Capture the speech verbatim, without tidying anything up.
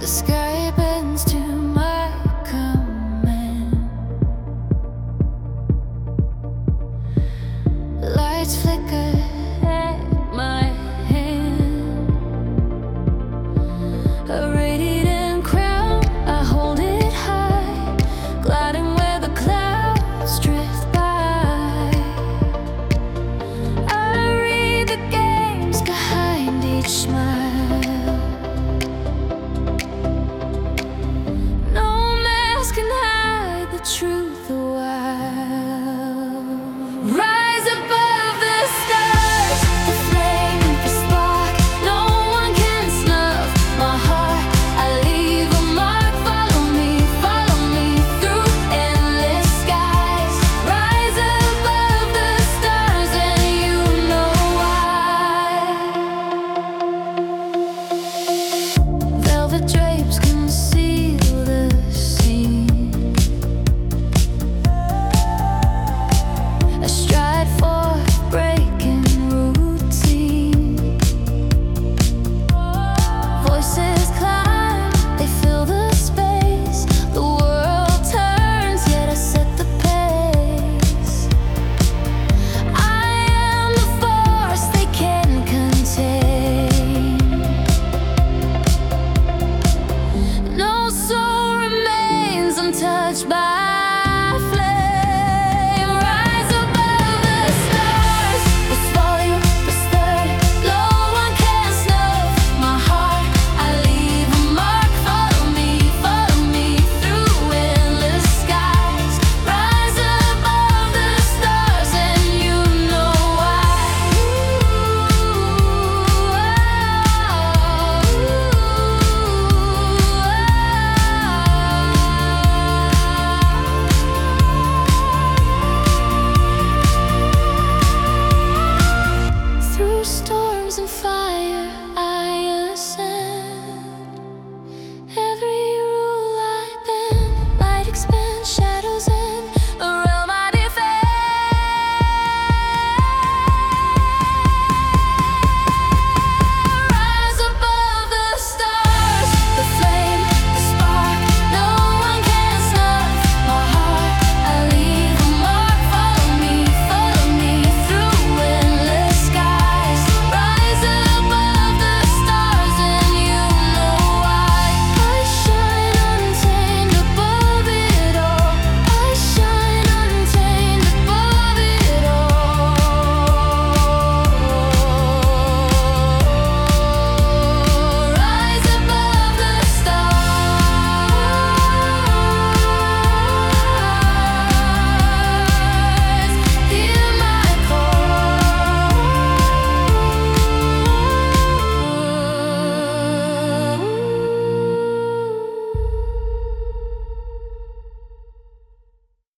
The sky bends to my command. Lights flicker at my hand. A radiant crown, I hold it high, gliding where the clouds drift by. I read the games behind each smile. No mask can hide the truth a while. Rise above the stars, the flame, the spark. No one can snuff my heart. I leave a mark. Follow me, follow me through endless skies. Rise above the stars, and you know why. Velvet drapes conceal the scene. I stride for breaking routine. Voices climb, they fill the space. The world turns, yet I set the pace. I am the force they can contain. No soul remains untouched by flame. Rise above the stars, this volume, this third. No one can snuff my heart. I leave a mark. Follow me, follow me through endless skies. Rise above the stars, and you know why. Through storms and fire,